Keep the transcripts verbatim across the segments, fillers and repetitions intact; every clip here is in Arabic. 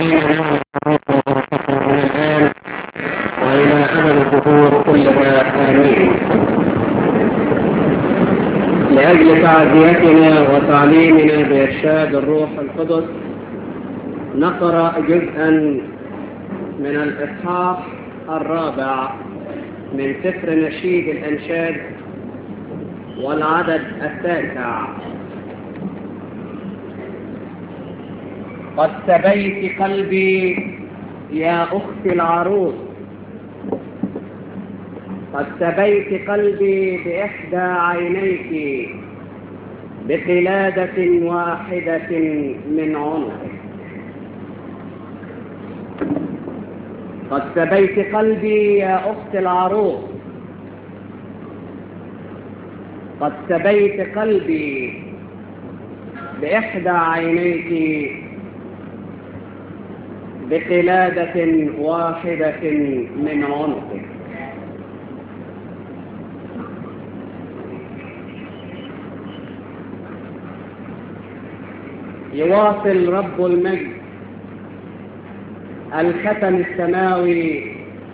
الآن وإلى أبد الظهور كلها آمين. لأجل تعزيتنا وتعليمنا بإرشاد الروح القدس نقرأ جزءا من الإصحاح الرابع من سفر نشيد الأنشاد والعدد التاسع. قد سبيت قلبي يا أختي العروس، قد سبيت قلبي بإحدى عينيك بقلادة واحدة من عنقك. قد سبيت قلبي يا أختي العروس، قد سبيت قلبي بإحدى عينيك بقلادة واحدة من عنقك. يواصل رب المجد الختم السماوي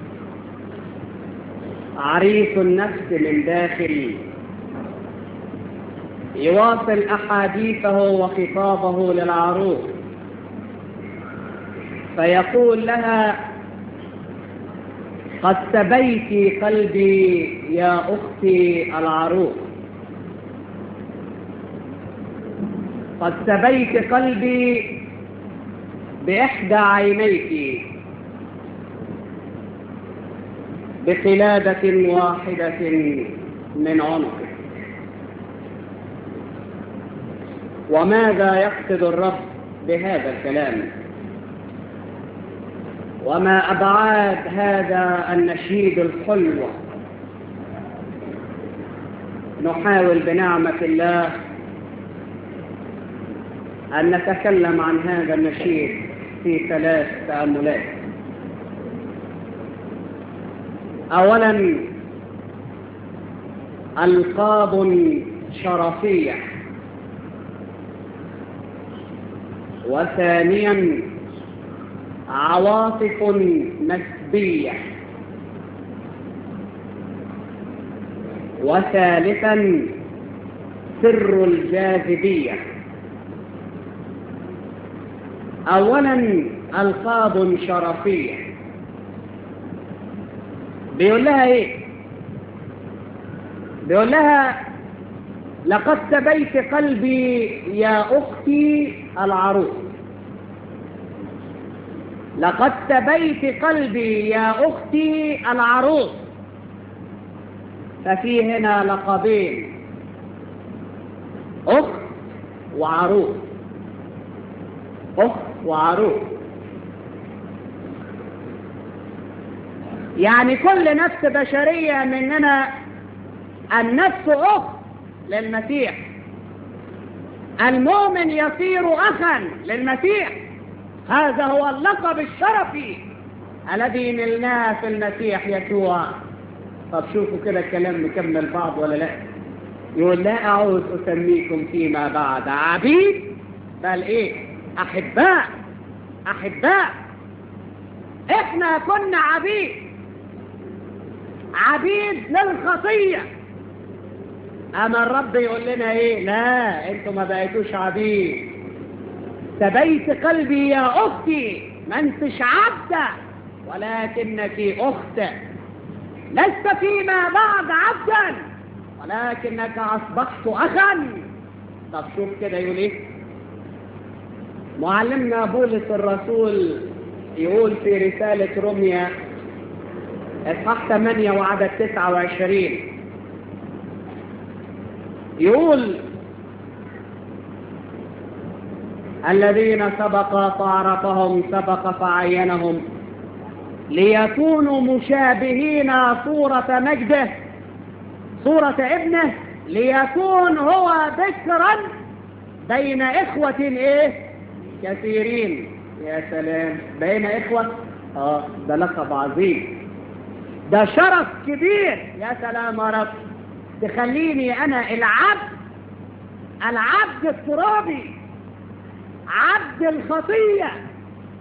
عريس النفس من داخل، يواصل أحاديثه وخطابه للعروس فيقول لها: قد سبيت قلبي يا أختي العروس، قد سبيت قلبي بإحدى عينيك بقلادة واحدة من عنقك. وماذا يقصد الرب بهذا الكلام؟ وما أبعاد هذا النشيد الحلو؟ نحاول بنعمة الله أن نتكلم عن هذا النشيد في ثلاث تأملات. أولا، ألقاب شرفية، وثانيا عواطف مسبية، وثالثا سر الجاذبية. أولا، ألقاب شرفية. بيقول لها إيه؟ بيقول لها: لقد سبيت قلبي يا أختي العروس، لقد سبيت قلبي يا أختي العروس. ففي هنا لقبين: أخت وعروس، أخت وعروس. يعني كل نفس بشرية مننا النفس أخت للمسيح، المؤمن يصير أخا للمسيح. هذا هو اللقب الشرفي الذي نلناه في المسيح يسوع. طب شوفوا كده الكلام مكمل بعض ولا لا؟ يقول: لا أعود أسميكم فيما بعد عبيد، بل إيه؟ أحباء. أحباء. إحنا كنا عبيد، عبيد للخطية. أما الرب يقول لنا إيه؟ لا، أنتم ما بقيتوش عبيد. سبيت قلبي يا أختي، ما أنتش عبدة ولكنك أخت. لست فيما بعد عبدا ولكنك أصبحت أخا. طب شوف كده يقول إيه؟ معلمنا بولس الرسول يقول في رسالة روميا اصحاح ثمانية وعدد تسعة وعشرين، يقول: الذين سبق فعرفهم سبق فعينهم ليكونوا مشابهين صورة مجده، صورة ابنه، ليكون هو بكرا بين إخوة إيه؟ كثيرين. يا سلام، بين إخوة. آه ده لقب عظيم، ده شرف كبير. يا سلام يا رب، تخليني أنا العبد، العبد الترابي، عبد الخطية،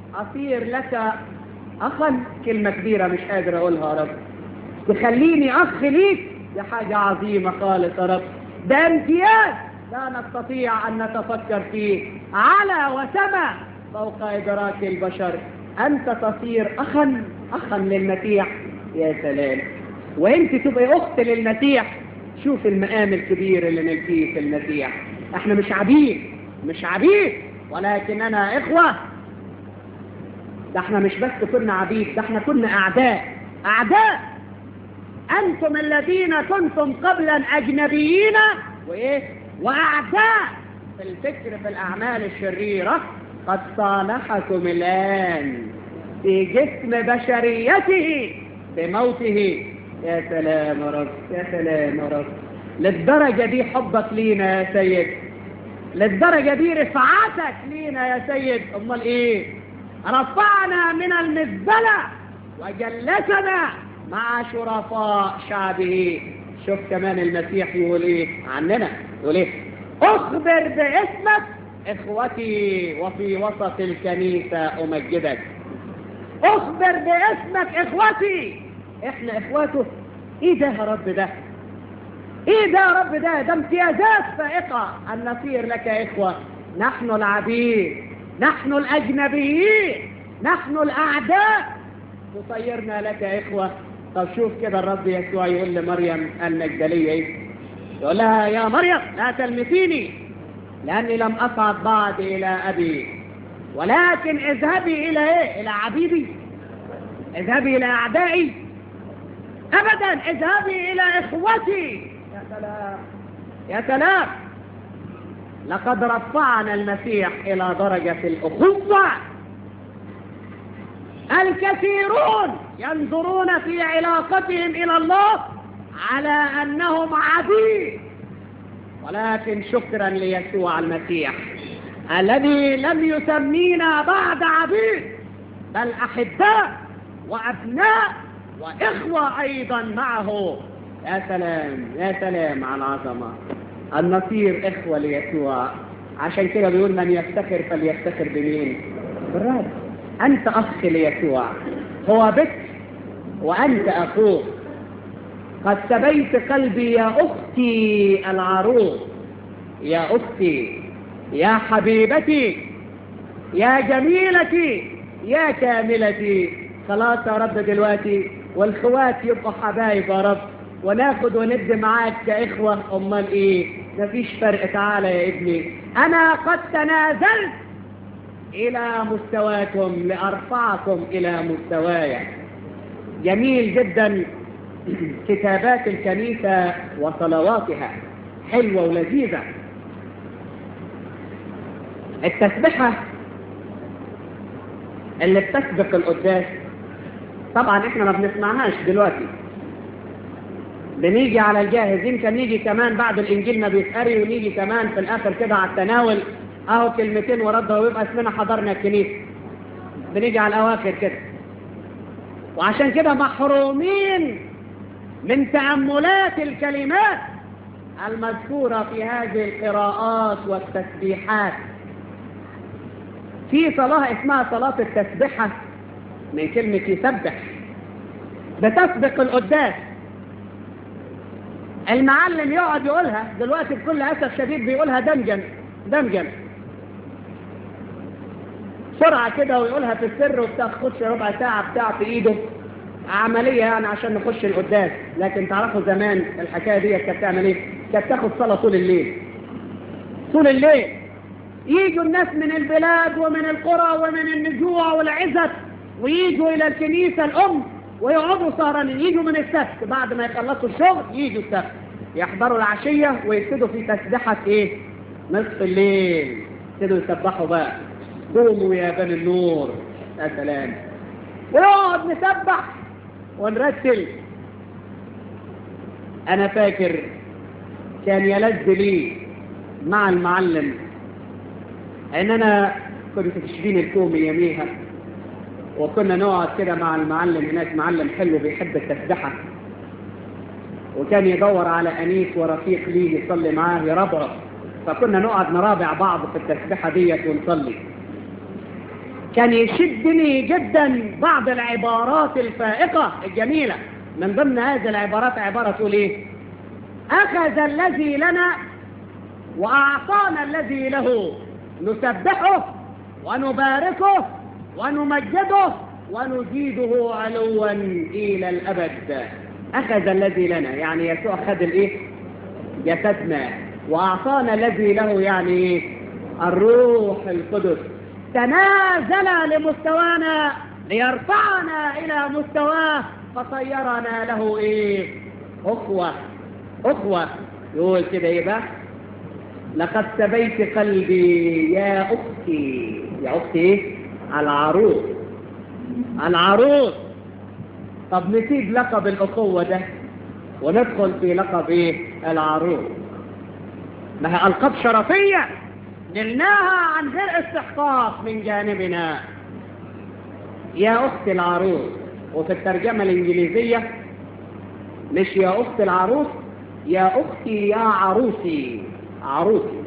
أصير لك أخا، كلمة كبيرة مش قادر أقولها يا رب، تخليني أخ ليك، دي حاجة عظيمة خالص يا رب، ده امتياز لا نستطيع أن نتفكر فيه، على وسمى فوق إدراك البشر. أنت تصير أخا أخا للمسيح، يا سلام، وأنت تبقى أخت للمسيح. شوف المقام الكبير اللي نلقيه في المسيح. احنا مش عبيد، مش عبيد، ولكننا إخوة. ده احنا مش بس كنا عبيد، ده احنا كنا أعداء، أعداء. أنتم الذين كنتم قبلا أجنبيين وإيه وأعداء في الفكر في الأعمال الشريرة، قد صالحكم الآن في جسم بشريته بموته. يا سلام يا رب، يا سلام يا رب، للدرجة دي حبك لينا يا سيد، للدرجة دي رفعتك لينا يا سيد. أمال إيه؟ رفعنا من المزبلة وجلسنا مع شرفاء شعبه. شوف كمان المسيح يقول إيه عننا، يقول إيه؟ أخبر باسمك إخوتي وفي وسط الكنيسة أمجدك. أخبر باسمك إخوتي، إحنا إخواته. إيه ده يا رب؟ ده إيه ده يا رب؟ ده ده امتيازات فائقة أن نصير لك إخوة. نحن العبيد، نحن الأجنبيين، نحن الأعداء، تصيرنا لك إخوة. طب شوف كده الرب يسوع يقول لمريم المجدلية إيه؟ يقول لها يا مريم لا تلمسيني لأني لم أصعد بعد إلى أبي، ولكن اذهبي إلى إيه؟ إلى عبيدي؟ اذهبي إلى أعدائي؟ أبدا، اذهبي إلى إخوتي. يا سلام، يا سلام، لقد رفعنا المسيح إلى درجة الأخوة. الكثيرون ينظرون في علاقتهم إلى الله على أنهم عبيد، ولكن شكرا ليسوع المسيح الذي لم يسمينا بعد عبيد، بل أحباء وأبناء وإخوة أيضا معه. يا سلام، يا سلام على العظمة أن نصير إخوة ليسوع. عشان كده بيقول من يفتخر فليفتخر بمين؟ بالرب. أنت أخ ليسوع، هو بك وأنت أخوه. قد سبيت قلبي يا أختي العروس، يا أختي، يا حبيبتي، يا جميلتي، يا كاملتي. خلاص يا رب دلوقتي والخوات يبقوا حبايب يا رب، وناخد وندي معاك كإخوة. أمال إيه؟ مفيش فرق. تعالى يا ابني، أنا قد تنازلت إلى مستواكم لأرفعكم إلى مستواي. جميل جدا كتابات الكنيسة وصلواتها حلوة ولذيذة. التسبحة اللي بتسبق القداس طبعا احنا ما بنسمعناش دلوقتي، بنيجي على الجاهز. يمكن نيجي كمان بعد الانجيل ما بيتقري، ونيجي كمان في الاخر كده على التناول اهو كلمتين وردها ويبقى اسمنا حضرنا الكنيسة. بنيجي على الاواخر كده، وعشان كده محرومين من تأملات الكلمات المذكورة في هذه القراءات والتسبيحات. في صلاة اسمها صلاة التسبحة من كلمة يسبح، بتسبق القداس. المعلم يقعد يقولها دلوقتي بكل أسف شديد، بيقولها دمجا دمجا بسرعة كده، ويقولها في السر وبتاخدش ربع ساعة بتاع في ايده عملية يعني عشان نخش القداس. لكن تعرفوا زمان الحكاية دي كانت بتعمل ايه؟ كانت تاخد صلاة طول الليل، طول الليل. ييجوا الناس من البلاد ومن القرى ومن النجوع والعزت وييجوا إلى الكنيسة الأم ويقعدوا سهرانين. ييجوا من السبت بعد ما يخلصوا الشغل، ييجوا السبت يحضروا العشية ويبتدوا في تسبحة ايه؟ نصف الليل. يبتدوا يسبحوا بقى، قوموا يا بني النور. يا سلام، ونقعد نسبح ونرتل. أنا فاكر كان يلذ لي مع المعلم ان انا كنت في شبين الكومي يميها، وكنا نقعد كده مع المعلم هناك، معلم حلو بيحب التسبحة، وكان يدور على انيس ورفيق ليه يصلي معاه يربع، فكنا نقعد نرابع بعض في التسبحة ديت ونصلي. كان يشدني جدا بعض العبارات الفائقة الجميلة. من ضمن هذه العبارات عبارة تقول ايه؟ أخذ الذي لنا وأعطانا الذي له، نسبحه ونباركه ونمجده ونزيده علوا إلى الأبد. أخذ الذي لنا يعني يسوع أخذ الإيه؟ جسدنا، وأعطانا الذي له يعني إيه؟ الروح القدس. تنازل لمستوانا ليرفعنا إلى مستواه، فصيرنا له إيه؟ أخوة. أخوة يقول كده إيه بقى؟ لقد سبيت قلبي يا أختي. يا أختي إيه؟ العروس. العروس. طب نسيب لقب الأخوة ده وندخل في لقب إيه؟ العروس. ما هي ألقاب شرفية نلناها عن غير استحقاق من جانبنا. يا أخت العروس. وفي الترجمة الإنجليزية مش يا أخت العروس، يا أختي يا عروسي. عروسي.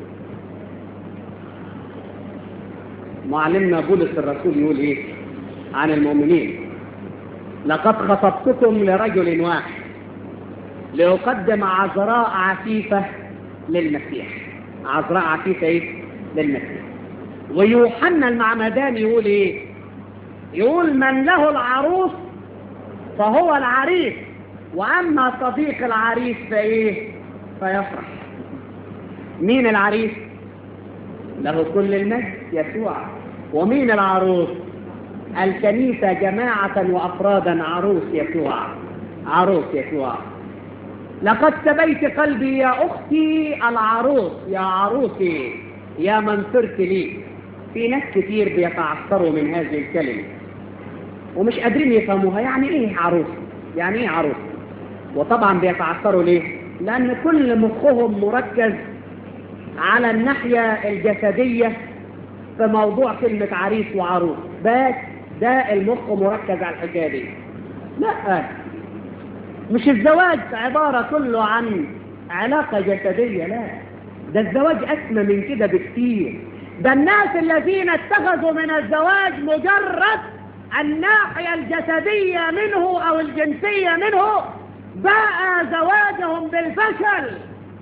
معلمنا بولس الرسول يقول إيه عن المؤمنين؟ لقد خطبتكم لرجل واحد لأقدم عذراء عفيفة للمسيح. عذراء عفيفة إيه؟ للمسيح. ويوحنا المعمداني يقول إيه؟ يقول من له العروس فهو العريس، وأما صديق العريس فإيه؟ فيفرح. مين العريس؟ له كل المجد يسوع. ومين العروس؟ الكنيسة جماعة وأفرادا عروس يسوع. عروس يسوع. لقد سبيت قلبي يا أختي العروس. يا عروسي يا من صرت لي. في ناس كتير بيتعثروا من هذه الكلمة ومش قادرين يفهموها. يعني ايه عروس؟ يعني ايه عروس؟ وطبعا بيتعثروا ليه؟ لأن كل مخهم مركز على الناحية الجسدية في موضوع كلمة عريس وعروس بس. ده المخ مركز على الحكاية دي. لا، مش الزواج عبارة كله عن علاقة جسدية، لا، ده الزواج أسمى من كده بكثير. ده الناس الذين اتخذوا من الزواج مجرد الناحية الجسدية منه أو الجنسية منه باء زواجهم بالفشل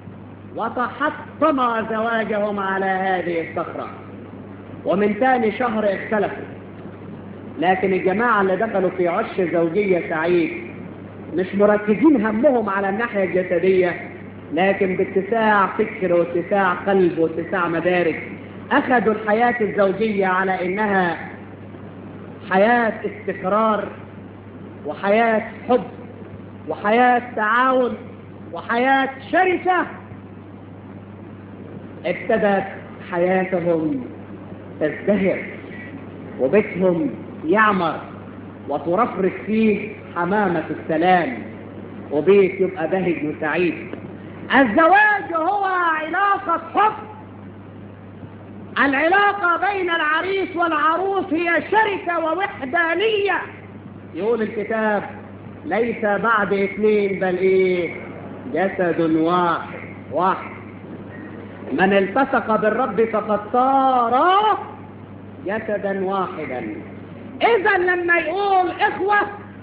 وتحطم زواجهم على هذه الصخرة. ومن ثاني شهر اختلفوا. لكن الجماعة اللي دخلوا في عش زوجية سعيد مش مركزين همهم على الناحية الجسدية، لكن باتساع فكر واتساع قلب واتساع مدارك أخذوا الحياة الزوجية على إنها حياة استقرار وحياة حب وحياة تعاون وحياة شركة. ابتدت حياتهم تزدهر وبيتهم يعمر وترفرف فيه حمامة السلام، وبيت يبقى بهج وسعيد. الزواج هو علاقة حب. العلاقة بين العريس والعروس هي شركة ووحدانية. يقول الكتاب ليس بعد اثنين بل ايه؟ جسد واحد. واحد. من التصق بالرب فقد صار جسدا واحدا. اذا لما يقول اخوة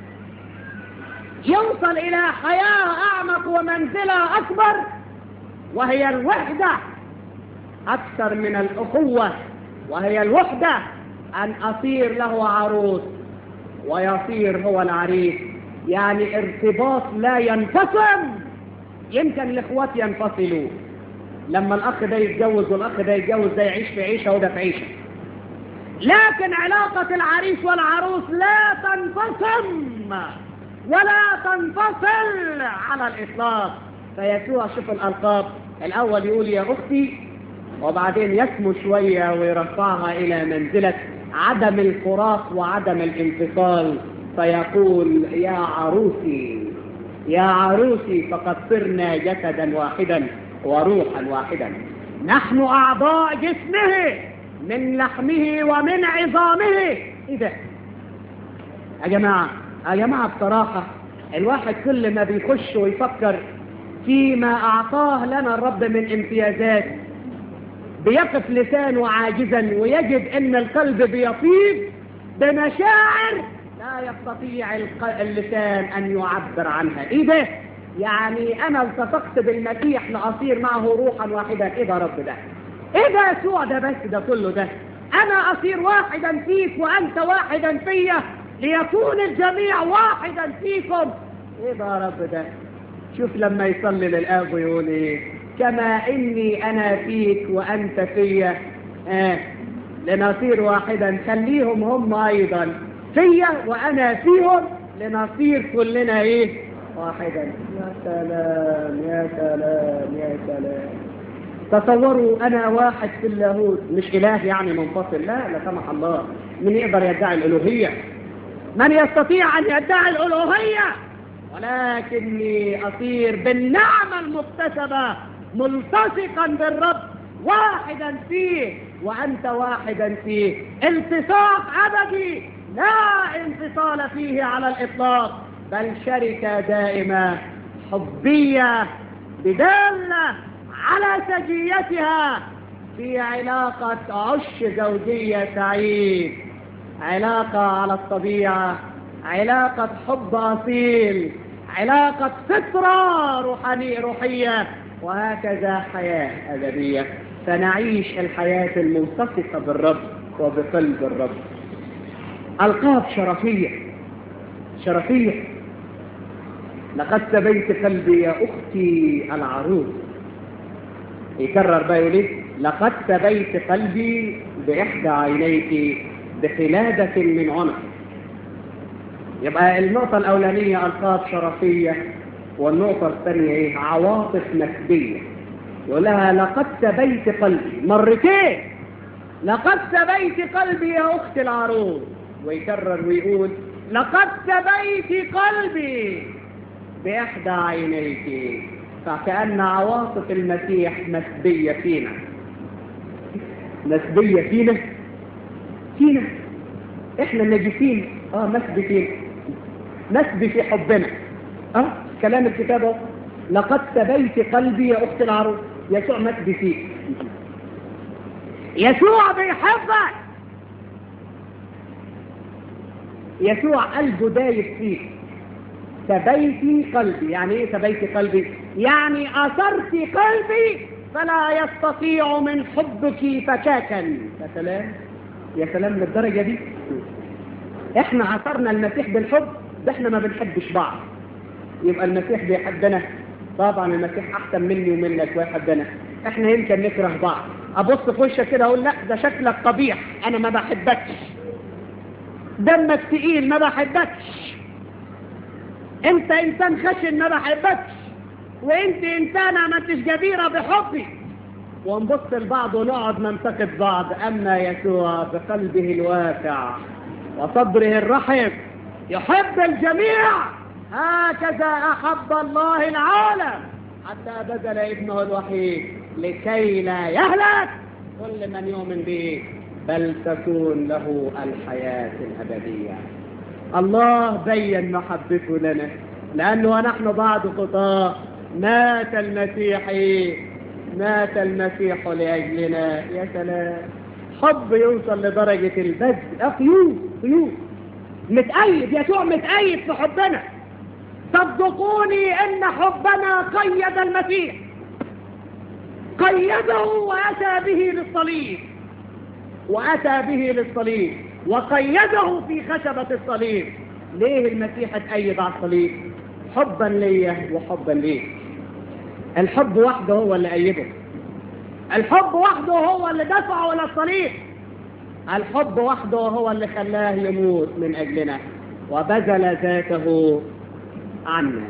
يوصل الى حياة اعمق ومنزلة اكبر، وهي الوحدة اكثر من الاخوة، وهي الوحدة ان اصير له عروس ويصير هو العريس. يعني ارتباط لا ينفصل. يمكن الاخوات ينفصلوا لما الاخ ده يتجوز والاخ ده يتجوز، ده يعيش في عيشة وده في عيشة، لكن علاقة العريس والعروس لا تنفصل ولا تنفصل على الإطلاق. فيسوع شوف الألقاب، الأول يقول يا أختي، وبعدين يسمو شوية ويرفعها إلى منزلة عدم الفراق وعدم الانفصال، فيقول يا عروسي يا عروسي فقد صرنا جسدا واحدا وروحا واحدا. نحن أعضاء جسمه من لحمه ومن عظامه. إيه ده يا جماعة؟ يا جماعة بصراحة الواحد كل ما بيخش ويفكر فيما أعطاه لنا الرب من امتيازات بيقف لسانه عاجزا ويجد ان القلب بيطيب بمشاعر لا يستطيع اللسان ان يعبر عنها. ايه ده؟ يعني انا التصقت بالمسيح لاصير معه روحا واحدا. ايه ده يا رب ده؟ ايه ده يسوع ده؟ بس ده كله ده انا اصير واحدا فيك وانت واحدا فيا ليكون الجميع واحدا فيكم. ايه ده يا رب ده؟ شوف لما يصلي للاب ويقول ايه؟ كما اني انا فيك وانت فيا آه لنصير واحدا. خليهم هم ايضا فيا وانا فيهم لنصير كلنا ايه؟ واحدا. يا سلام يا سلام يا سلام. تصوروا انا واحد في اللاهوت، مش اله يعني منفصل، لا لا سمح الله. من يقدر يدعي الالوهيه؟ من يستطيع ان يدعي الالوهيه؟ ولكني اصير بالنعمه المكتسبه ملتصقا بالرب واحدا فيه وانت واحدا فيه. التصاق ابدي لا انفصال فيه على الاطلاق، بل شركه دائمه حبيه بداله على سجيتها في علاقه عش زوجيه سعيد، علاقه على الطبيعه، علاقه حب اصيل، علاقه فطره روحانيه روحيه، وهكذا حياه ابديه. فنعيش الحياه الملتصقه بالرب وبقلب الرب. القاب شرفيه شرفيه. لقد سبيت قلبي يا اختي العروس. يكرر بقى يقول ايه؟ لقد سبيت قلبي باحدى عينيك بخلاده من عنق. يبقى النقطه الاولانيه القاب شرفيه، والنقطه الثانيه ايه؟ عواطف نسبيه. يقول لها لقد سبيت قلبي مرتين، لقد سبيت قلبي يا اختي العروس. ويكرر ويقول لقد سبيت قلبي باحدى عينيك. فكأن عواطف المسيح نسبية فينا، نسبية فينا فينا احنا النجسين اه نسبي فينا، نسبي في حبنا. اه كلام الكتاب لقد سبيت قلبي يا اخت العروس. يسوع نسبي فيك، يسوع بيحبك، يسوع قلبه دايب فيك. سبيت قلبي يعني ايه سبيت قلبي؟ يعني اثرت قلبي فلا يستطيع من حبك فكاكا. يا سلام يا سلام للدرجه دي. احنا اثرنا المسيح بالحب، ده احنا ما بنحبش بعض. يبقى المسيح بيحبنا؟ طبعا المسيح احسن مني ومنك ويحبنا. احنا يمكن نكره بعض، ابص في وشك كده اقول لا ده شكلك قبيح انا ما بحبكش، دمك تقيل ما بحبكش، انت انسان خشن ما بحبكش، وانت انسانه ما انتش جديره بحبي. ونبص لبعض ونقعد ننتقد بعض. اما يسوع بقلبه الواسع وصدره الرحب يحب الجميع. هكذا احب الله العالم حتى بذل ابنه الوحيد لكي لا يهلك كل من يؤمن به بل تكون له الحياه الابديه. الله بين محبته لنا، لأنه ونحن بعد خطاه مات المسيح مات المسيح لأجلنا. يا سلام، حب يوصل لدرجة البذل. قيود قيود متأيد، يسوع متأيد في حبنا. صدقوني إن حبنا قيد المسيح، قيده وأتى به للصليب، وأتى به للصليب وقيده في خشبة الصليب. ليه المسيح اتأيد على الصليب؟ حبا ليه وحبا ليه. الحب وحده هو اللي أيده، الحب وحده هو اللي دفعه إلى الصليب، الحب وحده هو اللي خلاه يموت من أجلنا وبذل ذاته عنا.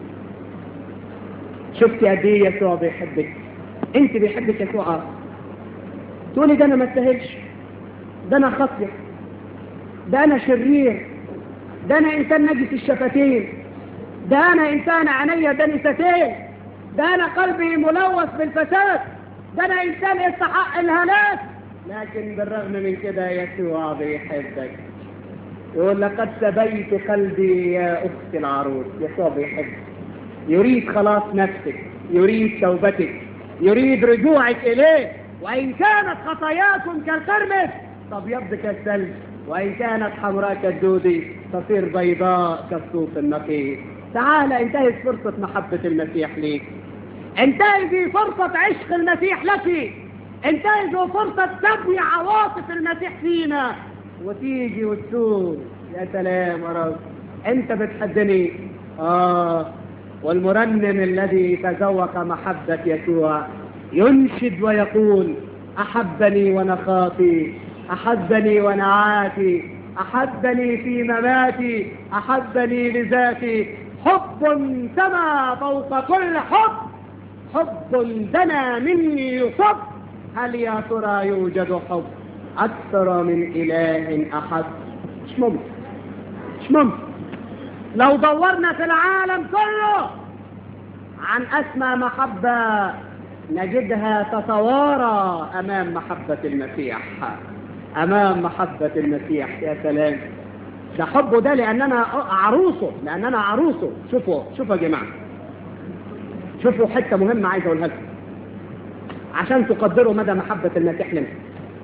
شفت قد ايه يسوع بيحبك؟ انت بيحبك يسوع؟ تقولي ده انا ما استاهلش، ده انا خطية، ده انا شرير، ده انا انسان نجس الشفتين، ده انا انسان عينيا دنستين، ده انا قلبي ملوث بالفساد، ده انا انسان يستحق الهلاك. لكن بالرغم من كده يسوع بيحبك. يقول لقد سبيت قلبي يا اختي العروس. يسوع بيحبك، يريد خلاص نفسك، يريد توبتك، يريد رجوعك اليه، وإن كانت خطاياكم كالقرمز تبيض كالثلج، وإن كانت حمراء كالدودي تصير بيضاء كالصوف النقي. تعال انتهز فرصة محبة المسيح ليك، انتهزي فرصة عشق المسيح لك، انتهزوا فرصة تبني عواطف المسيح فينا، وتيجي وتسوق. يا سلام يا رب، انت بتحبني. اه والمرنم الذي تذوق محبة يسوع ينشد ويقول: أحبني وانا خاطي، أحبني وانا عاتي، أحبني في مماتي، أحبني لذاتي. حب سما فوق كل حب، حب دنا مني يصب. هل يا ترى يوجد حب أكثر من إله أحب؟ مش ممكن، مش ممكن. لو دورنا في العالم كله عن أسمى محبة نجدها تتوارى أمام محبة المسيح، أمام محبة المسيح. يا سلام، ده حبه ده لأننا عروسه، لأننا عروسه. شوفوا شوفوا يا جماعة، شوفوا حتة مهمة عايز أقولها لكم عشان تقدروا مدى محبة المسيح لنا.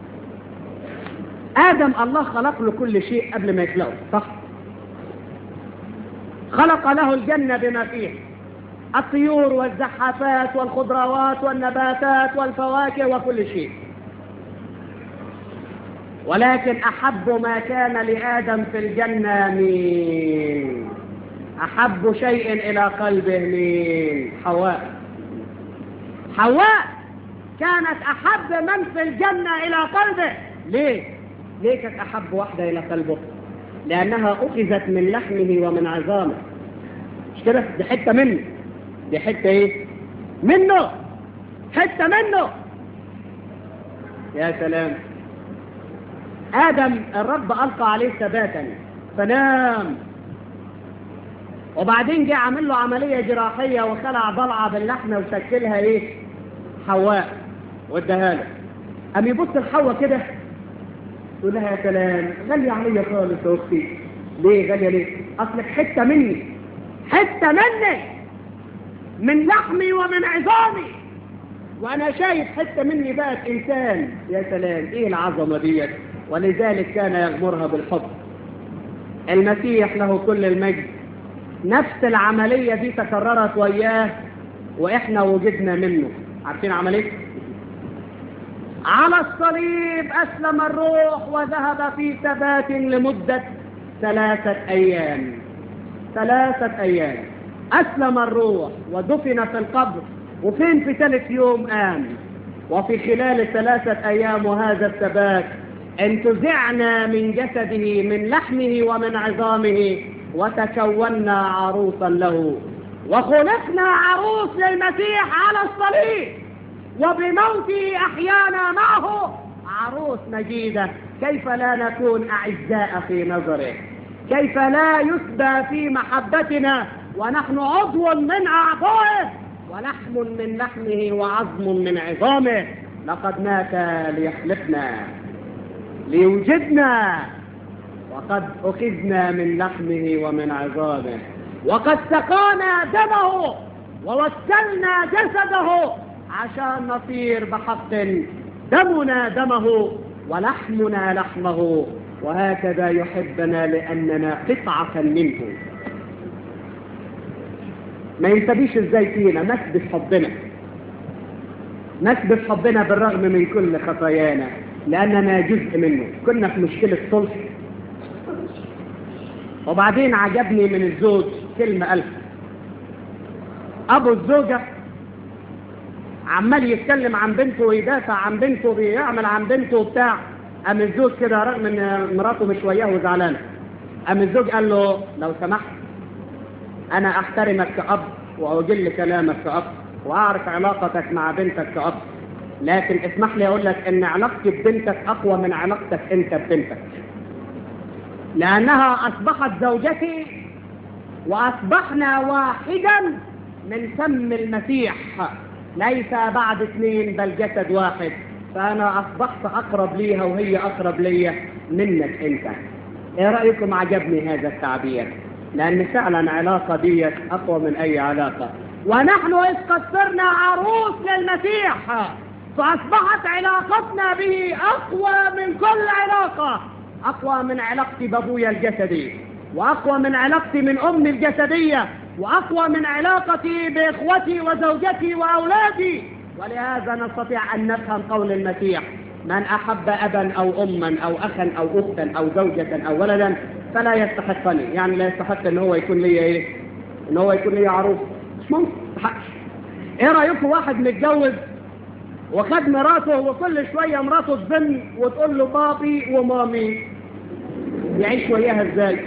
آدم الله خلق له كل شيء قبل ما يخلقه، صح؟ خلق له الجنة بما فيه، الطيور والزحافات والخضروات والنباتات والفواكه وكل شيء. ولكن أحب ما كان لآدم في الجنة مين؟ أحب شيء إلى قلبه مين؟ حواء. حواء كانت أحب من في الجنة إلى قلبه. ليه؟ ليه كانت أحب واحدة إلى قلبه؟ لأنها أخذت من لحمه ومن عظامه، مش كده؟ دي حتة منه، دي حتة إيه؟ منه، حتة منه. يا سلام. آدم الرب ألقى عليه ثباتا فنام، وبعدين جه عمل له عملية جراحية وخلع ضلعة باللحمة وشكلها إيه؟ حواء واداها له. قام يبص لحواء كده يقول لها: يا سلام، غالية عليا خالص يا أختي. ليه غالية ليه؟ أصلك حتة مني، حتة مني، من لحمي ومن عظامي، وأنا شايف حتة مني بقت إنسان. يا سلام، إيه العظمة ديت! ولذلك كان يغمرها بالحب. المسيح له كل المجد نفس العملية دي تكررت وياه وإحنا وجدنا منه. عارفين عملية؟ على الصليب أسلم الروح وذهب في ثبات لمدة ثلاثة أيام. ثلاثة أيام أسلم الروح ودفن في القبر، وفين في ثالث يوم قام. وفي خلال ثلاثة أيام وهذا الثبات انتزعنا من جسده من لحمه ومن عظامه وتكونا عروسا له، وخلقنا عروس للمسيح على الصليب، وبموته أحيانا معه عروس مجيدة. كيف لا نكون أعزاء في نظره؟ كيف لا يسبى في محبتنا ونحن عضو من أعضائه ولحم من لحمه وعظم من عظامه؟ لقد مات ليخلقنا ليوجدنا، وقد أخذنا من لحمه ومن عظامه، وقد سقانا دمه ووكلنا جسده عشان نصير بحق دمنا دمه ولحمنا لحمه. وهكذا يحبنا لأننا قطعة منه. ما ينتبيش ازاي فينا نثبت حبنا، نثبت حبنا بالرغم من كل خطايانا، لأننا جزء منه. كنا في مشكلة صلح، وبعدين عجبني من الزوج كلمة ألف. أبو الزوجة عمال يتكلم عن بنته ويدافع عن بنته ويعمل عن بنته وبتاع. قام الزوج كده رغم ان مراته مش وياه وزعلانه، قام الزوج قال له: لو سمحت، انا احترمك كأب واجل كلامك كأب واعرف علاقتك مع بنتك كأب، لكن اسمح لي اقول لك ان علاقتي ببنتك اقوى من علاقتك انت ببنتك، لانها اصبحت زوجتي واصبحنا واحدا من سم المسيح، ليس بعد اثنين بل جسد واحد. فأنا أصبحت أقرب ليها وهي أقرب ليا منك أنت. إيه رأيكم؟ عجبني هذا التعبير، لأن فعلا علاقة دي أقوى من أي علاقة. ونحن إذ قد صرنا عروس للمسيح فأصبحت علاقتنا به أقوى من كل علاقة، أقوى من علاقتي بأبويا الجسدي، وأقوى من علاقتي من أمي الجسدية، وأقوى من علاقتي بإخوتي وزوجتي وأولادي. ولهذا نستطيع أن نفهم قول المسيح: من أحب أبا أو أما أو أخا أو أختا أو زوجة أو ولدا فلا يستحقني. يعني لا يستحق أن هو يكون لي إيه؟ أن هو يكون لي عروس. مش ممكن، يستحقش. إيه رأيكم واحد متجوز وخد مراته وكل شوية مراته تزن وتقول له بابي ومامي، يعيش وياها ازاي؟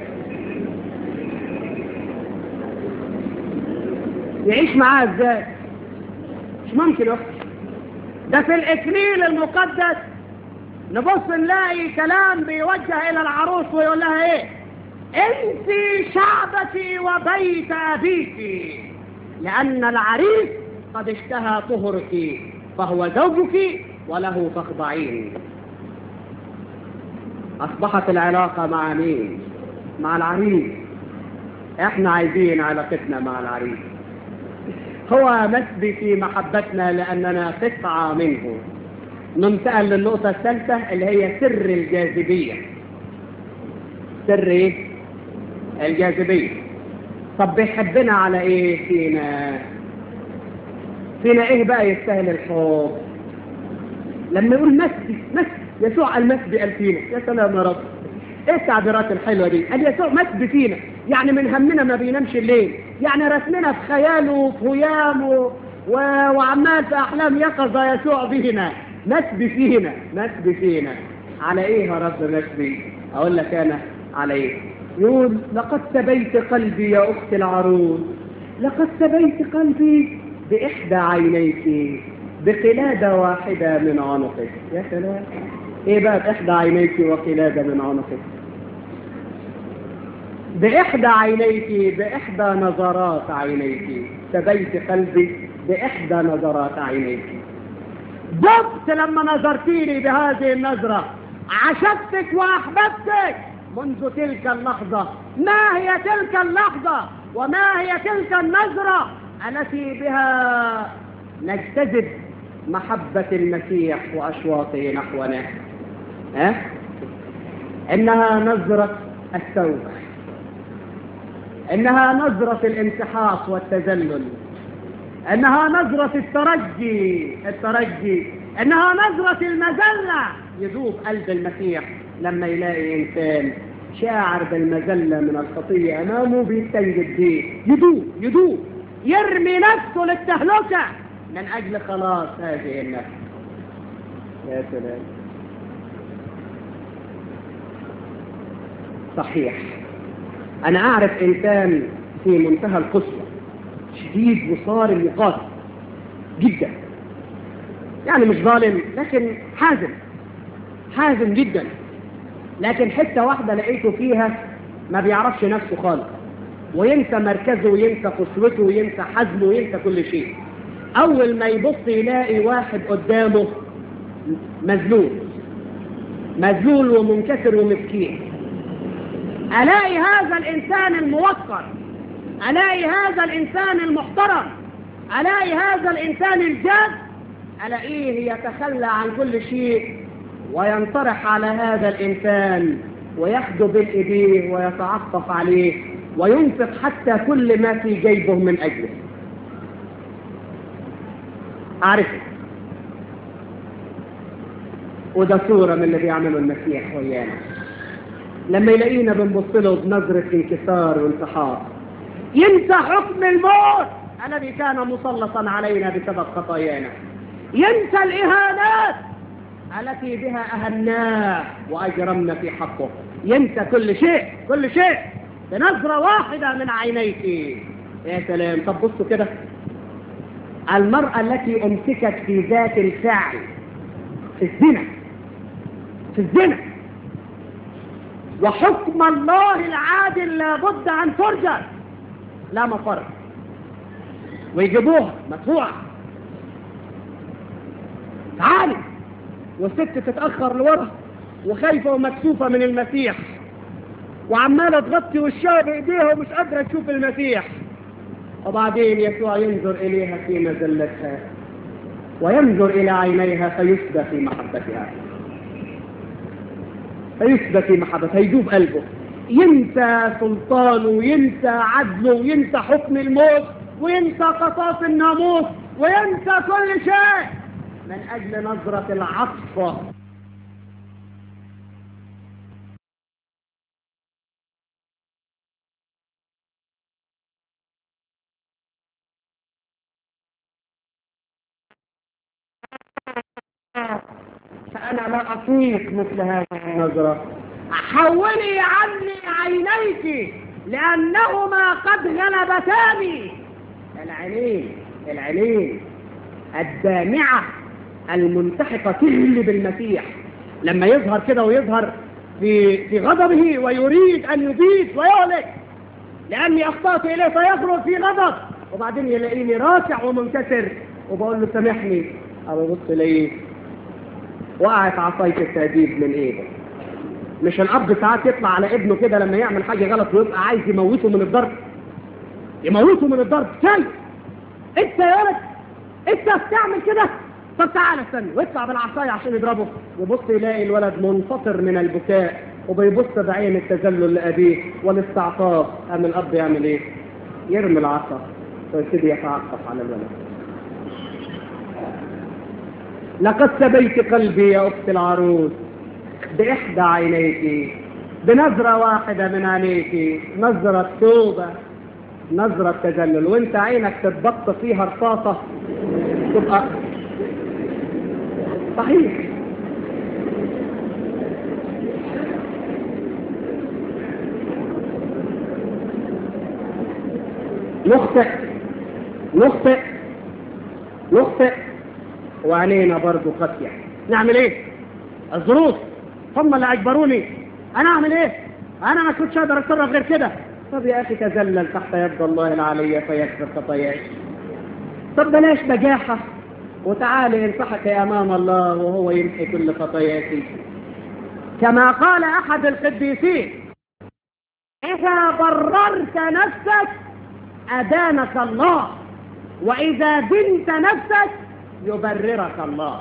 يعيش معاها ازاي؟ مش ممكن يا اختي. ده في الإكليل المقدس نبص نلاقي كلام بيوجه إلى العروس ويقول لها ايه؟ انت شعبتي وبيت أبيك، لأن العريس قد اشتهى طهرك فهو زوجك وله تخضعين. أصبحت العلاقة مع مين؟ مع العريس. احنا عايزين علاقتنا مع العريس. هو مسبي في محبتنا لأننا قطعة منه. ننتقل للنقطة الثالثة اللي هي سر الجاذبية. سر ايه؟ الجاذبية. طب بيحبنا على ايه فينا؟ فينا ايه بقى يستاهل الحب؟ لما يقول مسبي، مسبي يسوع المسبي قال فينا. يا سلام يا رب، ايه التعبيرات الحلوة دي؟ قال يسوع مسبي فينا، يعني من همنا ما بينامش الليل، يعني رسمنا في خياله وفي هيامه و... وعمال في احلام يقظة يسوع بينا. مسبي فينا، مسبي فينا. على ايه يا رب مسبي؟ اقول لك انا على ايه. يقول: لقد سبيت قلبي يا اختي العروس، لقد سبيت قلبي باحدى عينيك بقلادة واحدة من عنقك. يا سلام، ايه بقى باحدى عينيك وقلادة من عنقك؟ باحدى عينيك، باحدى نظرات عينيك سبيت قلبي باحدى نظرات عينيك. ضبط لما نظرتي لي بهذه النظرة، عشقتك واحببتك منذ تلك اللحظة. ما هي تلك اللحظة وما هي تلك النظرة التي بها نجتذب محبة المسيح وأشواطه نحونا؟ ها؟ إنها نظرة التوبة، إنها نظرة الانسحاق والتذلل، إنها نظرة الترجي الترجي إنها نظرة المذلة. يذوب قلب المسيح لما يلاقي إنسان شاعر بالمذلة من الخطية أمامه بيستنجد به، يدوب يدوب يرمي نفسه للتهلكة من أجل خلاص هذه النفس. يا سلام. صحيح، أنا أعرف إنسان في منتهى القسوة، شديد وصارم وقاسي جدا، يعني مش ظالم لكن حازم، حازم جدا، لكن حتة واحدة لقيته فيها ما بيعرفش نفسه خالص، وينسى مركزه وينسى قسوته وينسى حزمه وينسى كل شيء. أول ما يبص يلاقي واحد قدامه مذلول مذلول ومنكسر ومسكين، ألاقي هذا الإنسان الموقر، ألاقي هذا الإنسان المحترم، ألاقي هذا الإنسان الجاد، ألاقيه يتخلى عن كل شيء وينطرح على هذا الإنسان ويحدو بالإيديه ويتعطف عليه وينفق حتى كل ما في جيبه من أجله. أعرفه، وده صورة من اللي بيعمله المسيح ويانا. لما يلاقينا بنبص له بنظرة انكسار وانتحار، ينسى حكم الموت الذي كان مسلطا علينا بسبب خطايانا، ينسى الإهانات التي بها أهناه وأجرمنا في حقه، ينسى كل شيء كل شيء بنظرة واحدة من عينيك. يا سلام. طب بصوا كده، المرأة التي أمسكت في ذات الفعل في الزنا في الزنا وحكم الله العادل لابد أن ترجع، لا مفر، ويجيبوها مدفوعة تعالي، والست تتأخر لورا وخايفة ومكسوفة من المسيح وعمالة تغطي وشها بإيديها ومش قادرة تشوف المسيح. وبعدين يسوع ينظر إليها في مذلتها وينظر إلى عينيها فيسبى في محبتها، فيسبى في محبتها، يدوب قلبه، ينسى سلطانه وينسى عدله وينسى حكم الموت وينسى قصاص الناموس وينسى كل شيء من أجل نظرة العطف. فأنا لا أطيق مثل هذه النظرة. حولي عني عينيك لأنهما قد غلبتاني. العينين العينين الدامعة المنتحقة تغلب المسيح لما يظهر كده، ويظهر في في غضبه ويريد أن يبيد ويهلك، لأني أخطأت إليه فيخرج في غضب، وبعدين يلاقيني راكع ومنكسر وبقول له سامحني، أو بص ليه وقعت عصاية التأديب من إيده. مش الأب ساعات يطلع على ابنه كده لما يعمل حاجة غلط ويبقى عايز يموته من الضرب، يموته من الضرب. شايف انت يا ولد انت بتعمل كده، طب تعالى استنى، ويطلع بالعصاية عشان يضربه، يبص يلاقي الولد منفطر من البكاء وبيبص بعين التذلل لأبيه والاستعطاف. أم الأب يعمل إيه؟ يرمي العصا ويبتدي يتعطف على الولد. لقد سبيت قلبي يا أخت العروس بإحدى عينيك، بنظرة واحدة من عينيك، نظرة توبة، نظرة تذلل، وانت عينك تتبط فيها رصاصة تبقى صحيح. نخطئ نخطئ نخطئ وعلينا برضو قاسية. نعمل ايه؟ الظروف هم اللي اجبروني، انا اعمل ايه؟ انا ما كنتش اقدر اتصرف غير كده. طب يا اخي تذلل تحت يد الله العلية فيكفر خطاياك. طب بلاش بجاحة وتعالي انصحك امام الله وهو يمحي كل خطاياك. كما قال احد القديسين: اذا بررت نفسك ادانك الله، واذا دنت نفسك يبررك الله.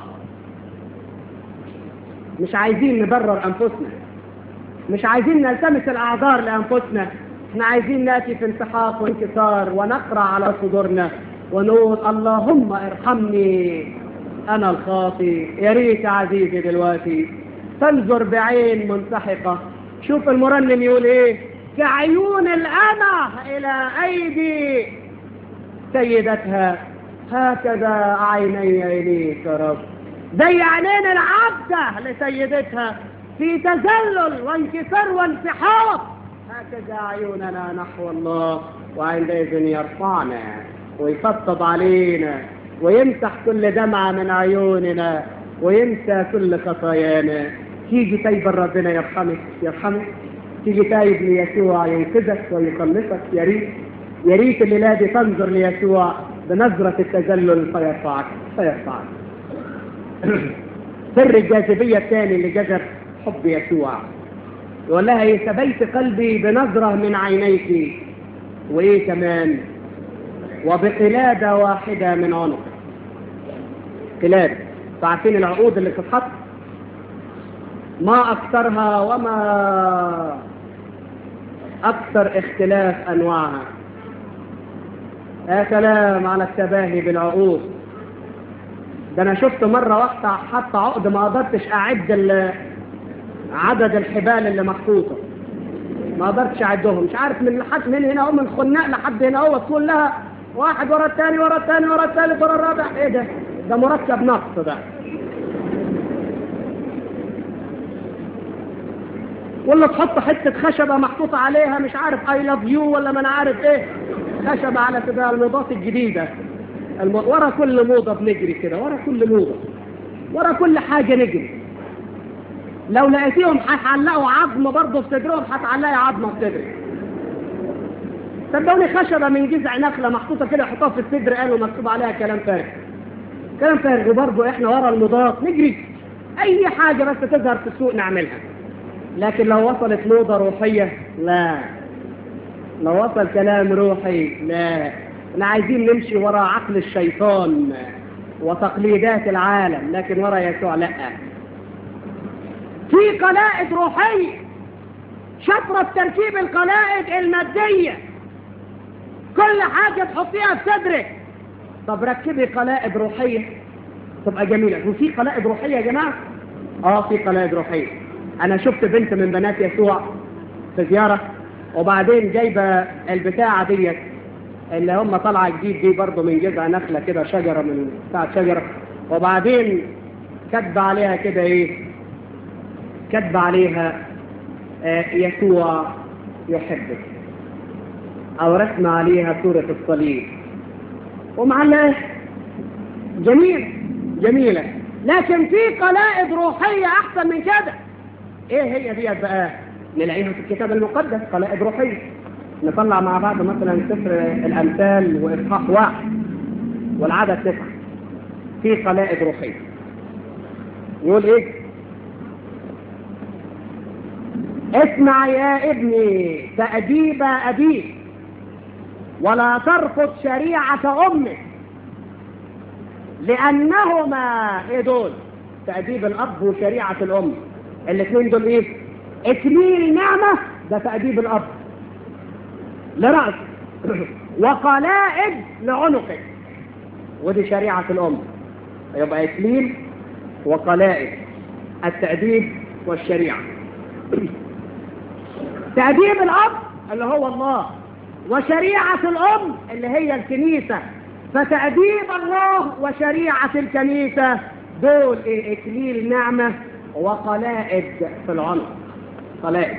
مش عايزين نبرر انفسنا، مش عايزين نلتمس الاعذار لانفسنا، احنا عايزين ناتي في انسحاق وانكسار ونقرع على صدورنا ونقول اللهم ارحمني انا الخاطي. يا ريت عزيزي دلوقتي تنظر بعين منسحقة. شوف المرنم يقول ايه: كعيون الأمة إلى أيدي سيدتها هكذا عيني إليك يا رب. زي عينين العبدة لسيدتها في تذلل وانكسار وانسحاق، هكذا عيوننا نحو الله، وعندئذ يرفعنا ويفضفض علينا ويمسح كل دمعة من عيوننا وينسى كل خطايانا. تيجي تايب ربنا يرحمك يرحمك، تيجي تايب ليسوع ينقذك ويخلصك. يا ريت يا ريت الليلة دي تنظر ليسوع بنظرة التذلل فيرفعك فيرفعك. سر الجاذبية الثاني اللي جذب حب يسوع، يقول لها: سبيت قلبي بنظرة من عينيك، وإيه كمان؟ وبقلادة واحدة من عنق. قلادة، عارفين العقود اللي بتتحط؟ ما أكثرها وما أكثر اختلاف أنواعها. يا كلام على التباهي بالعقود. ده أنا شفت مرة واحدة حتى عقد ما قدرتش أعد عدد الحبال اللي محطوطة، ما قدرتش أعدهم. مش عارف من لحد من هنا أو من خناق لحد هنا هو كلها واحد ورا الثاني ورا الثاني ورا الثالث ورا الرابع. إيه ده؟ ده مركب نقص ده. ولا تحط حتة خشبة محطوطة عليها مش عارف اي لاف يو ولا ما انا عارف ايه، خشبة على كده الموضات الجديدة. الم... ورا كل موضة بنجري كده، ورا كل موضة، ورا كل حاجة نجري. لو لقيتيهم هتعلقوا عظم برضه في صدرهم، هتعلقي عظمة في صدرك. صدقوني خشبة من جذع نخلة محطوطة كده يحطوها في الصدر، قالوا مكتوب عليها كلام فارغ، كلام فارغ. وبرضه احنا ورا الموضات نجري، اي حاجة بس تظهر في السوق نعملها. لكن لو وصلت موضة روحية لا، لو وصل كلام روحي لا. احنا عايزين نمشي وراء عقل الشيطان، وتقليدات العالم، لكن ورا يسوع لا. في قلائد روحية شطرة في تركيب القلائد المادية، كل حاجة تحطيها في صدرك. طب ركبي قلائد روحية تبقى جميلة. وفي قلائد روحية يا جماعة؟ اه في قلائد روحية. انا شفت بنت من بنات يسوع في زيارة، وبعدين جايبة البتاعة ديت اللي هم طالعة جديد دي برضو من جذع نخلة كده، شجرة من بتاعة شجرة، وبعدين كتب عليها كده ايه، كتب عليها آه يسوع يحبك، او رسم عليها سورة الصليب ومعلقة. جميل جميلة. لكن في قلائد روحية احسن من كده. ايه هي ديت بقى؟ نلاقيها في الكتاب المقدس، قلائد روحية. نطلع مع بعض مثلا سفر الامثال واصحاح واحد والعدد تسعة، في قلائد روحية. يقول ايه؟ اسمع يا ابني تأديب أبيك ولا ترفض شريعة أمك، لأنهما ايه دول؟ تأديب الأب وشريعة الأم. الاثنين دول ايه؟ اكليل نعمة، ده تأديب الأب لرأس، وقلائد لعنقك، ودي شريعة الأم. يبقى اكليل وقلائد، التأديب والشريعة. تأديب الأب اللي هو الله، وشريعة الأم اللي هي الكنيسة. فتأديب الله وشريعة الكنيسة دول إيه؟ إكليل نعمة وقلائد في العنق، قلائد.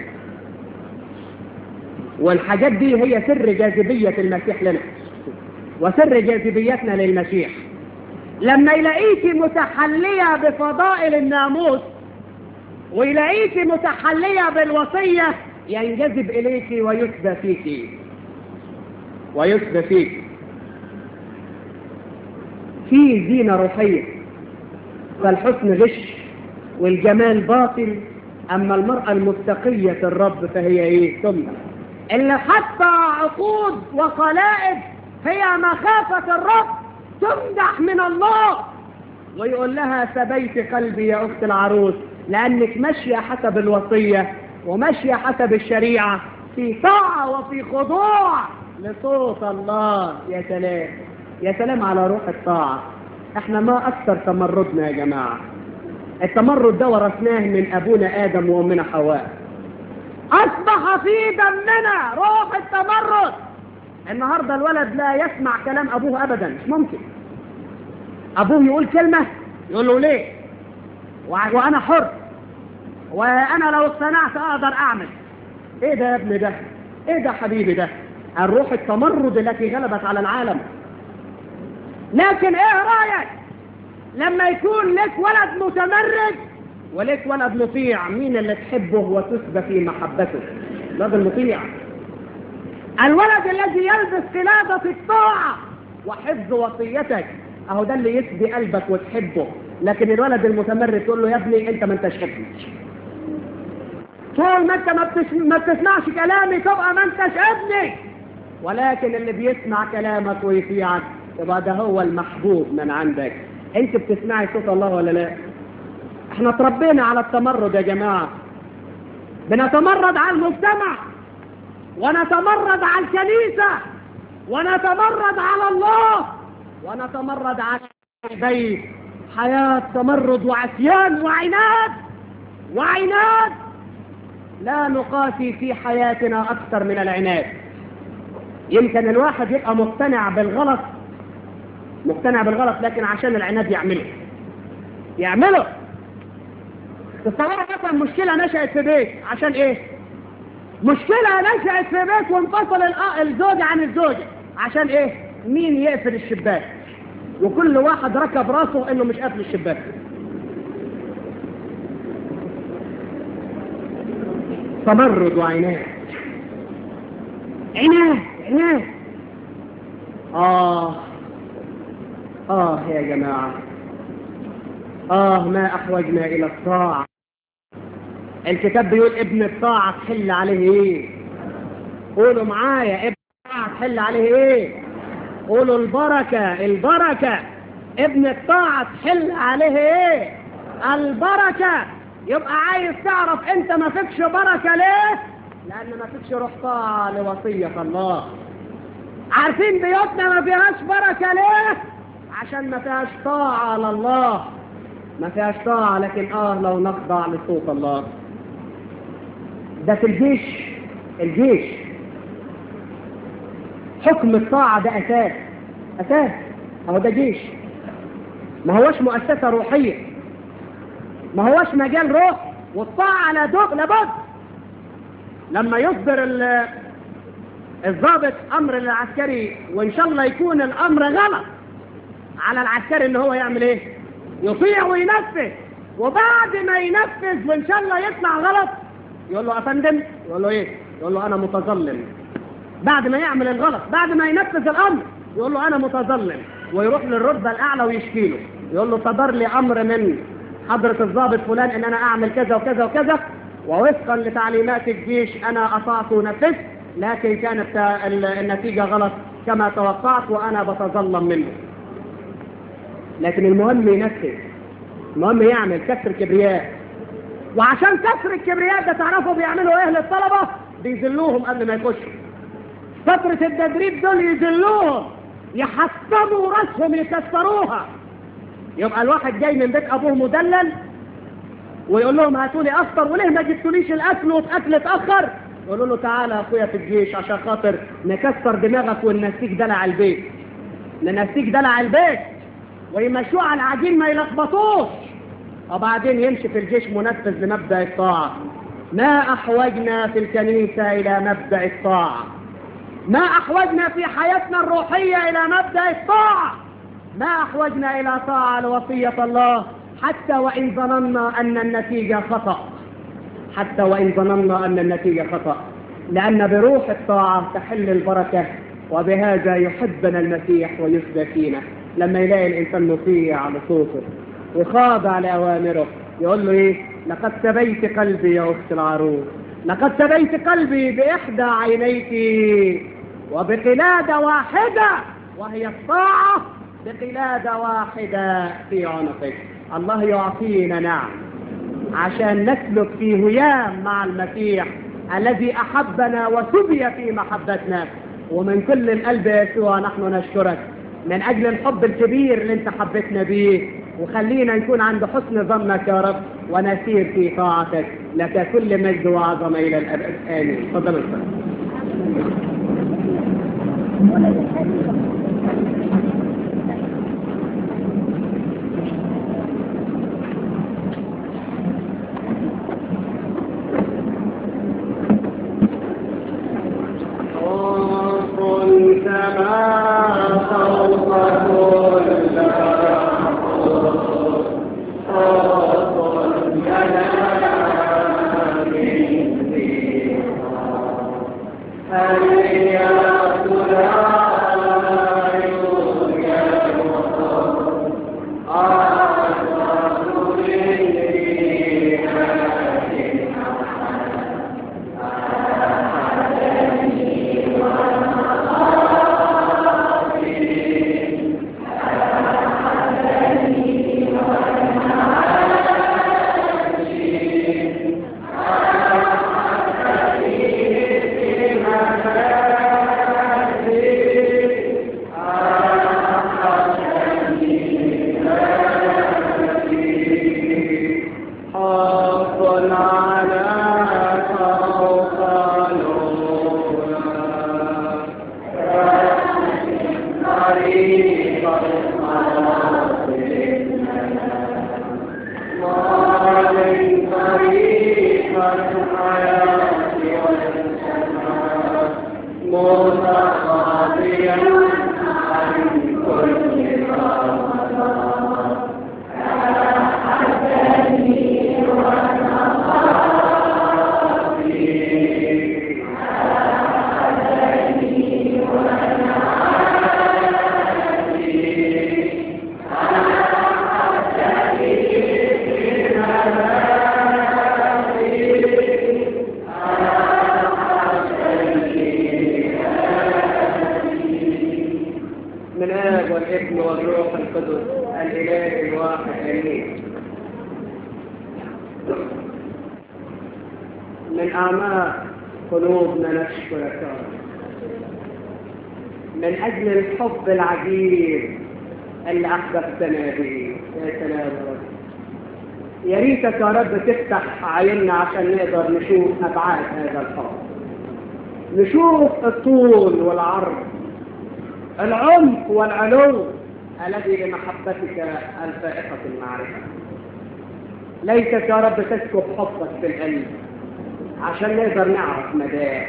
والحاجات دي هي سر جاذبية المسيح لنا وسر جاذبيتنا للمسيح. لما يلاقيك متحلية بفضائل الناموس ويلاقيك متحلية بالوصية ينجذب إليك ويسبى فيك ويسبى فيك. في زينة روحية، فالحسن غش والجمال باطل، أما المرأة المتقية الرب فهي إيه؟ تمنع. اللي حتى عقود وقلائد هي مخافة الرب، تمدح من الله ويقول لها سبيت قلبي يا أخت العروس، لأنك ماشية حسب الوصية وماشية حسب الشريعة في طاعة وفي خضوع لصوت الله. يا سلام يا سلام على روح الطاعة. احنا ما أكثر تمردنا يا جماعة. التمرد ده ورثناه من أبونا آدم وأمنا حواء. أصبح في دمنا روح التمرد. النهاردة الولد لا يسمع كلام أبوه أبدا، مش ممكن. أبوه يقول كلمة يقول له ليه؟ وأنا حر، وأنا لو اقتنعت أقدر أعمل. إيه ده يا ابني ده؟ إيه ده حبيبي ده؟ الروح التمرد التي غلبت على العالم. لكن إيه رأيك لما يكون لك ولد متمرد ولك ولد مطيع؟ مين اللي تحبه وتسبى في محبته؟ الولد المطيع، الولد الذي يلبس قلادة الطاعة وحفظ وصيتك، اهو ده اللي يسبي قلبك وتحبه. لكن الولد المتمرد تقول له يا ابني انت ما انتش ابني، طول ما انت ما, بتش... ما بتسمعش كلامي تبقى ما انتش ابني. ولكن اللي بيسمع كلامك ويطيعك يبقى ده هو المحبوب من عندك. انت بتسمعي صوت الله ولا لا؟ احنا تربينا على التمرد يا جماعة، بنتمرد على المجتمع ونتمرد على الكنيسة ونتمرد على الله ونتمرد على البيت. حياة تمرد وعصيان وعناد وعناد. لا نقاسي في حياتنا أكثر من العناد. يمكن الواحد يبقى مقتنع بالغلط مقتنع بالغلط لكن عشان العناد يعمله يعمله تصوروا مثلا مشكلة نشأت في بيت، عشان ايه؟ مشكلة نشأت في بيت وانفصل الزوج عن الزوجة، عشان ايه؟ مين يقفل الشباك؟ وكل واحد ركب راسه انه مش قافل الشباك. تمرد وعناد، عناد عناد. آه آه يا جماعة، آه ما أحوجنا إلى الطاعة. الكتاب بيقول ابن الطاعة تحل عليه إيه؟ قولوا معايا، ابن الطاعة تحل عليه إيه؟ قولوا البركة البركة. ابن الطاعة تحل عليه ايه؟ البركة. يبقى عايز تعرف انت ما فيكش بركة ليه؟ لان ما فيكش روح طاعة لوصية الله. عارفين بيوتنا ما فيهاش بركة ليه؟ عشان ما فيهاش طاعة لله، ما فيهاش طاعة. لكن اه لو نخضع لصوت الله. ده في الجيش، الجيش حكم الطاعة ده اساس، اساس. اهو ده جيش، ما هوش مؤسسة روحية، ما هوش مجال روح، والطاعة لابد. لما يصدر الضابط امر للعسكري وان شاء الله يكون الامر غلط، على العسكري ان هو يعمل ايه؟ يطيع وينفذ. وبعد ما ينفذ وان شاء الله يطلع غلط يقول له افندم، يقول له ايه؟ يقول له انا متظلم. بعد ما يعمل الغلط، بعد ما ينفذ الامر يقول له انا متظلم، ويروح للرتبه الاعلى ويشكي له، يقول له صدر لي امر من حضرة الضابط فلان ان انا اعمل كذا وكذا وكذا، ووفقا لتعليمات الجيش انا اطعت ونفذت، لكن كانت النتيجة غلط كما توقعت وانا بتظلم منه. لكن المهم ينفذ، المهم يعمل كسر كبرياء. وعشان كسر الكبرياء ده تعرفوا بيعملوا ايه للطلبة؟ بيذلوهم قبل ما يخشوا. فترة التدريب دول يذلوهم، يحطموا راسهم يكسروها. يبقى الواحد جاي من بيت ابوه مدلل ويقول لهم هاتوا لي افطر، وليه ما جبتوليش الاكل والاكل اتاخر؟ يقولوا له تعالى يا اخويا في الجيش عشان خاطر نكسر دماغك وننسيك دلع البيت، ننسيك دلع البيت، ويمشوه على العجين ما يلخبطوش. وبعدين يمشي في الجيش منفذ لمبدأ الطاعة. ما احوجنا في الكنيسة الى مبدأ الطاعة، ما احوجنا في حياتنا الروحية الى مبدأ الطاعة، ما احوجنا الى طاعة لوصية الله، حتى وان ظننا ان النتيجة خطأ، حتى وان ظننا ان النتيجة خطأ. لان بروح الطاعة تحل البركة، وبهذا يحبنا المسيح ويفدى فينا. لما يلاقي الانسان مطيع لصوته وخاضع لاوامره يقول له ايه؟ لقد سبيت قلبي يا اخت العروس، لقد سبيت قلبي باحدى عينيك وبقلادة واحدة وهي الطاعة، بقلادة واحدة في عنقك. الله يعطينا نعم عشان نسلك في هيام مع المسيح الذي أحبنا وسبي في محبتنا. ومن كل القلب يا يسوع نحن نشكرك من أجل الحب الكبير اللي انت حبتنا به، وخلينا نكون عند حسن ظنك يا رب ونسير في طاعتك. لك كل مجد وعظمة إلى الأبد آمين. تفضل الصلاة. والابن والروح القدس الإله الواحد آمين. من أعماق قلوبنا نشكرك يا رب من أجل الحب العجيب اللي أحببتنا به. يا سلام يا رب، يا ريتك يا رب تفتح عيننا عشان نقدر نشوف أبعاد هذا الحب، نشوف الطول والعرض، العمق والعلو الذي لمحبتك الفائقة المعرفة. ليتك يا رب تسكب حبك في القلب عشان نقدر نعرف مداه،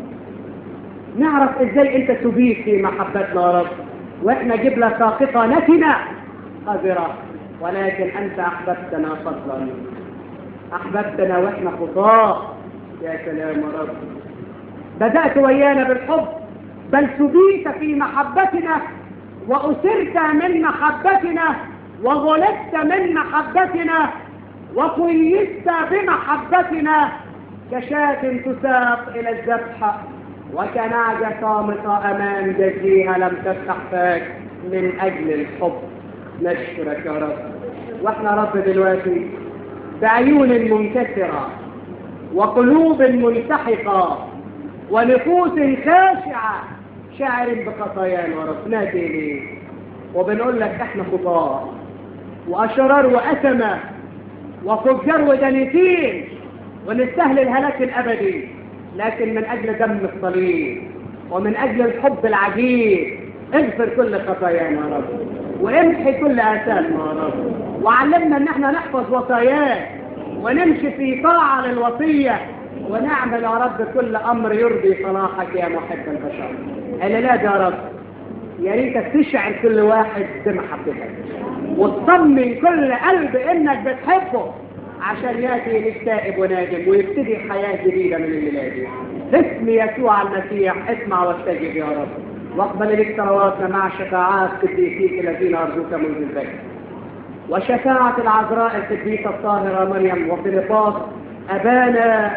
نعرف ازاي انت تبيت في محبتنا يا رب، واحنا جبلة ساقطة نتنة قذرة، ولكن انت احببتنا فضلا، احببتنا واحنا خطاة. يا سلام يا رب، بدأت ويانا بالحب، بل سبيت في محبتنا، وأسرت من محبتنا، وغلبت من محبتنا، وقيدت بمحبتنا، كشاة تساق إلى الذبح، وكنعجة صامتة أمام جزيها لم تفتح فاك من أجل الحب. نشكرك يا رب، واحنا رب دلوقتي بعيون منكسرة وقلوب منسحقة ونفوس خاشعة شاعر بخطايانا يا رب، نادي ليه وبنقول لك احنا خطاة وأشرار وأثمة وفجار ودنيتين ونستهل الهلاك الأبدي، لكن من أجل دم الصليب ومن أجل الحب العجيب اغفر كل خطايانا يا رب، وامحي كل آثامنا يا رب، وعلمنا ان احنا نحفظ وصاياك ونمشي في طاعة للوصية، ونعمل يا رب كل أمر يرضي صلاحك يا محب البشر. الإله يا رب، يا ريتك تشعر كل واحد بمحبتك وتطمن كل قلب انك بتحبه عشان ياتي للتائب ونادم ويبتدي حياة جديدة من الميلاد. باسم يسوع المسيح اسمع واستجب يا رب، واقبل لك صلواتنا مع شفاعات قديسيك الذين أرجوك منذ البدء، وشفاعة العذراء القديسة الطاهرة مريم، وفيلباس أبانا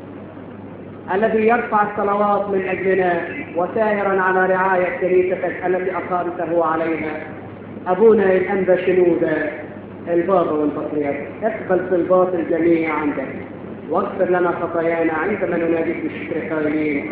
الذي يرفع الصلوات من أجلنا، وسائرا على رعاية كنيستك التي أقامته عليها أبونا الأنبا شنودة البابا والبطريرك. اقبل صلوات الجميع عندك، واغفر لنا خطايانا عندما نناديك بالشكر قائلين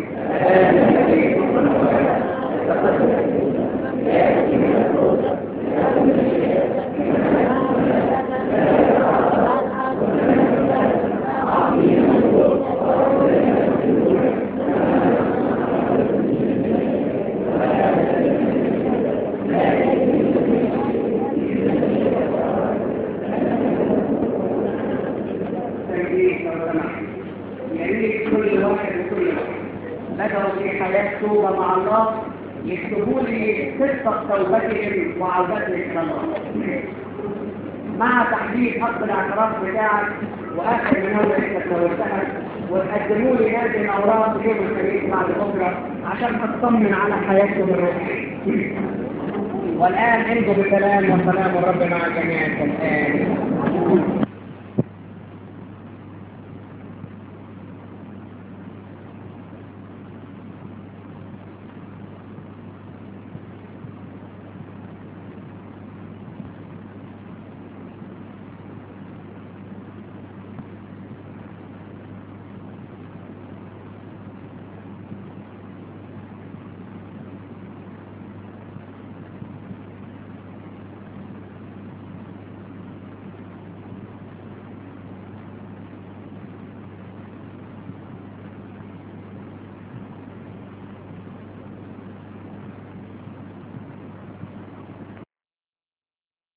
توبة مع الله يكتبوا لي قصة توبتهم وعودتهم إلى الله مع تحديد حق الاعتراف بتاعك وآخر مناولة انت تناولتها، وتقدموا لي هذه الأوراق في يوم الخميس بعد بكرة عشان أطمن على حياتهم الروحية. والآن انجو بسلام وسلام الرب مع جميعكم. آمين.